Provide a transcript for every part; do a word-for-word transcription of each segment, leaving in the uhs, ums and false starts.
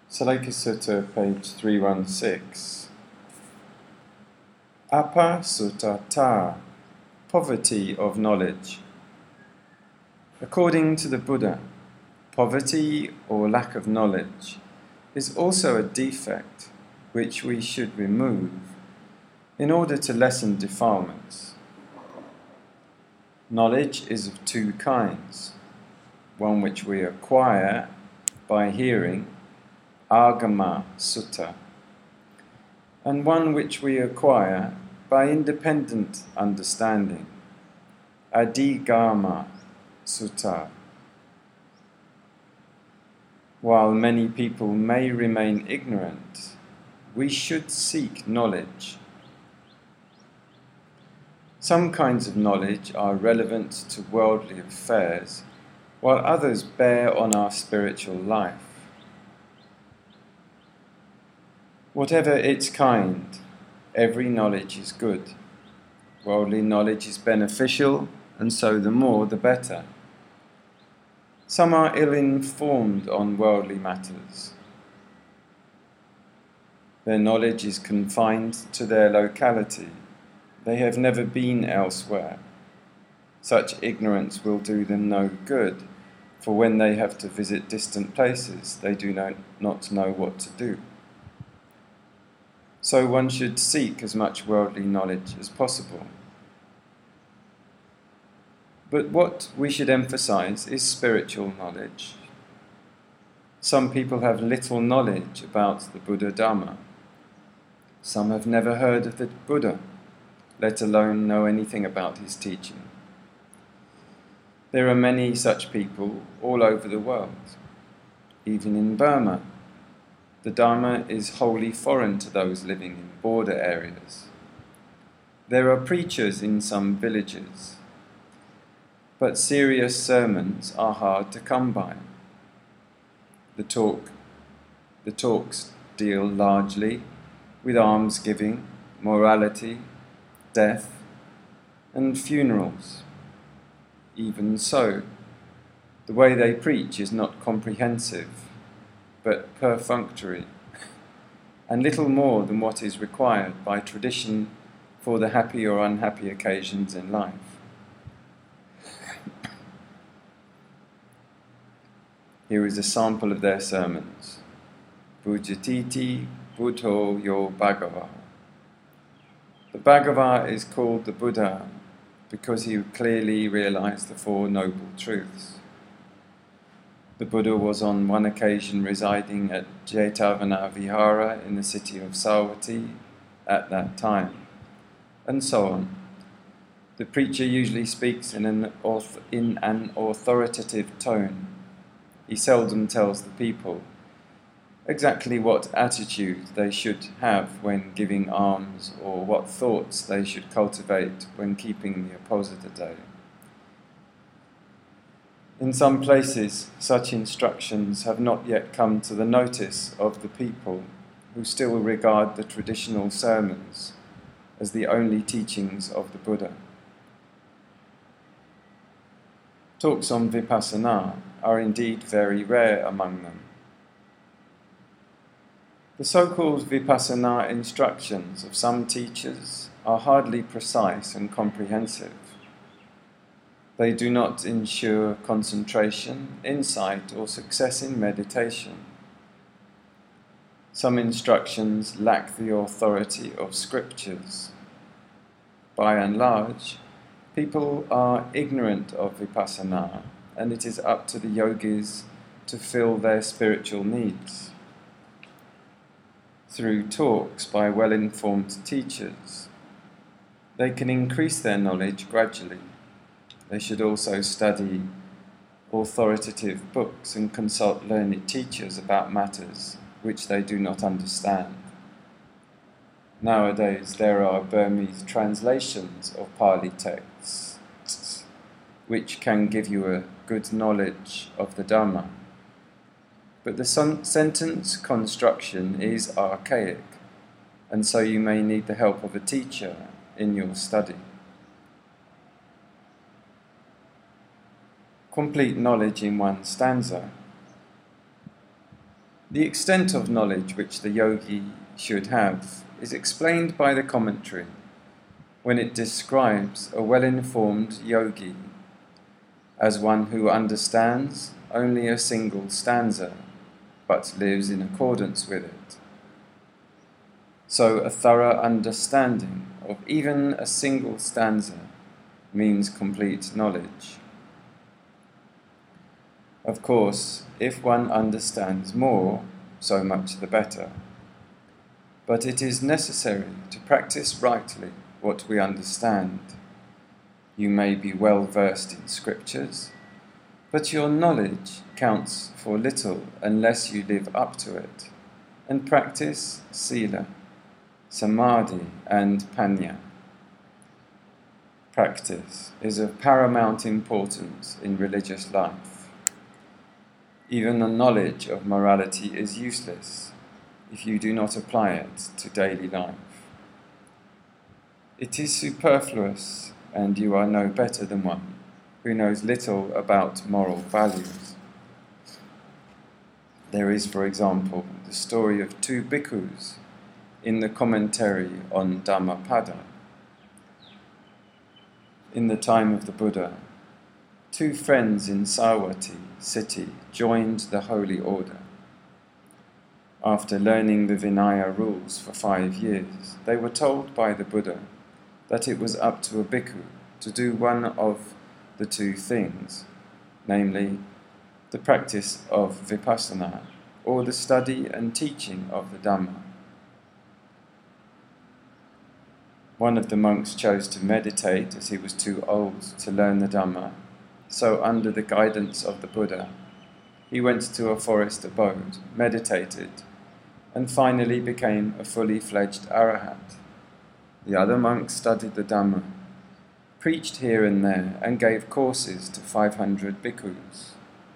Salaika Sutta, page three one six. Apa Sutta Ta, poverty of knowledge. According to the Buddha, poverty or lack of knowledge is also a defect which we should remove in order to lessen defilements. Knowledge is of two kinds, one which we acquire by hearing, Agama Sutta, and one which we acquire by independent understanding, Adhigama Sutta. While many people may remain ignorant, we should seek knowledge. Some kinds of knowledge are relevant to worldly affairs, while others bear on our spiritual life. Whatever its kind, every knowledge is good. Worldly knowledge is beneficial, and so the more the better. Some are ill-informed on worldly matters. Their knowledge is confined to their locality. They have never been elsewhere. Such ignorance will do them no good, for when they have to visit distant places, they do not know what to do. So one should seek as much worldly knowledge as possible. But what we should emphasize is spiritual knowledge. Some people have little knowledge about the Buddha Dhamma. Some have never heard of the Buddha, let alone know anything about his teaching. There are many such people all over the world. Even in Burma, the Dharma is wholly foreign to those living in border areas. There are preachers in some villages, but serious sermons are hard to come by. The talk, the talks deal largely with almsgiving, morality, death, and funerals. Even so, the way they preach is not comprehensive, but perfunctory, and little more than what is required by tradition for the happy or unhappy occasions in life. Here is a sample of their sermons. Bhujatiti Buddho Yo Bhagava. The Bhagava is called the Buddha because he clearly realized the Four Noble Truths. The Buddha was on one occasion residing at Jetavana Vihara in the city of Savatthi at that time, and so on. The preacher usually speaks in an, auth- in an authoritative tone. He seldom tells the people exactly what attitude they should have when giving alms or what thoughts they should cultivate when keeping the apposita day. In some places, such instructions have not yet come to the notice of the people, who still regard the traditional sermons as the only teachings of the Buddha. Talks on vipassana are indeed very rare among them. The so-called vipassana instructions of some teachers are hardly precise and comprehensive. They do not ensure concentration, insight, or success in meditation. Some instructions lack the authority of scriptures. By and large, people are ignorant of vipassana, and it is up to the yogis to fill their spiritual needs. Through talks by well-informed teachers, they can increase their knowledge gradually. They should also study authoritative books and consult learned teachers about matters which they do not understand. Nowadays there are Burmese translations of Pali texts which can give you a good knowledge of the Dhamma. But the sentence construction is archaic, and so you may need the help of a teacher in your study. Complete knowledge in one stanza. The extent of knowledge which the yogi should have is explained by the commentary when it describes a well-informed yogi as one who understands only a single stanza but lives in accordance with it. So a thorough understanding of even a single stanza means complete knowledge. Of course, if one understands more, so much the better. But it is necessary to practice rightly what we understand. You may be well versed in scriptures, but your knowledge counts for little unless you live up to it and practice sila, samadhi and panya. Practice is of paramount importance in religious life. Even the knowledge of morality is useless if you do not apply it to daily life. It is superfluous, and you are no better than one who knows little about moral values. There is, for example, the story of two bhikkhus in the commentary on Dhammapada. In the time of the Buddha, two friends in Savatthi city joined the holy order. After learning the Vinaya rules for five years, they were told by the Buddha that it was up to a bhikkhu to do one of the two things, namely the practice of vipassana or the study and teaching of the Dhamma. One of the monks chose to meditate as he was too old to learn the Dhamma, so under the guidance of the Buddha, he went to a forest abode, meditated, and finally became a fully fledged arahat. The other monks studied the Dhamma, preached here and there, and gave courses to five hundred bhikkhus.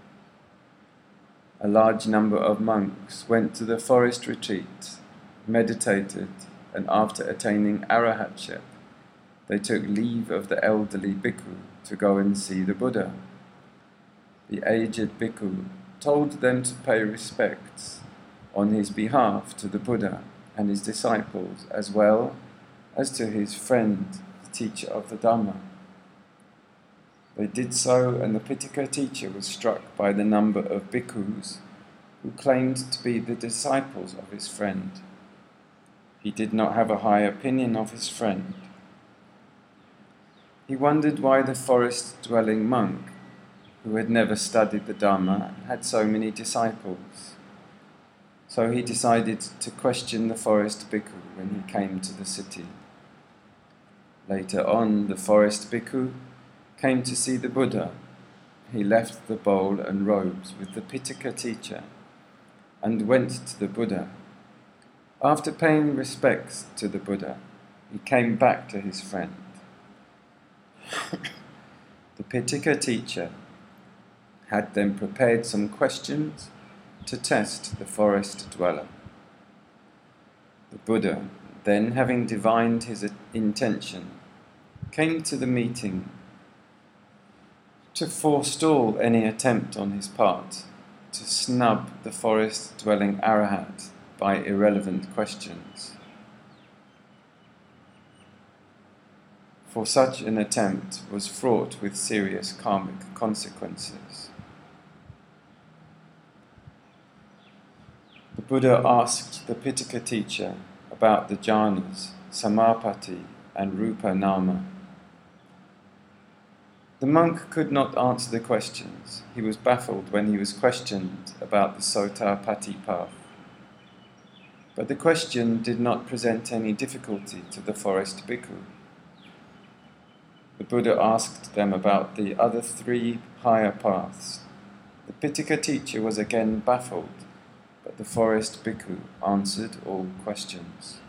A large number of monks went to the forest retreat, meditated, and after attaining arahatship, they took leave of the elderly bhikkhu to go and see the Buddha. The aged bhikkhu told them to pay respects on his behalf to the Buddha and his disciples, as well as to his friend, the teacher of the Dhamma. They did so, and the Pitaka teacher was struck by the number of bhikkhus who claimed to be the disciples of his friend. He did not have a high opinion of his friend. He wondered why the forest-dwelling monk, who had never studied the Dhamma, had so many disciples. So he decided to question the forest bhikkhu when he came to the city. Later on, the forest bhikkhu came to see the Buddha. He left the bowl and robes with the Pitaka teacher and went to the Buddha. After paying respects to the Buddha, he came back to his friend. The Pitaka teacher had then prepared some questions to test the forest dweller. The Buddha, then having divined his intention, came to the meeting to forestall any attempt on his part to snub the forest-dwelling arahat by irrelevant questions. For such an attempt was fraught with serious karmic consequences. The Buddha asked the Pitaka teacher about the jhanas, samapatti and rupa nama. The monk could not answer the questions. He was baffled when he was questioned about the Sotapatti path. But the question did not present any difficulty to the forest bhikkhu. The Buddha asked them about the other three higher paths. The Pitaka teacher was again baffled, but the forest bhikkhu answered all questions.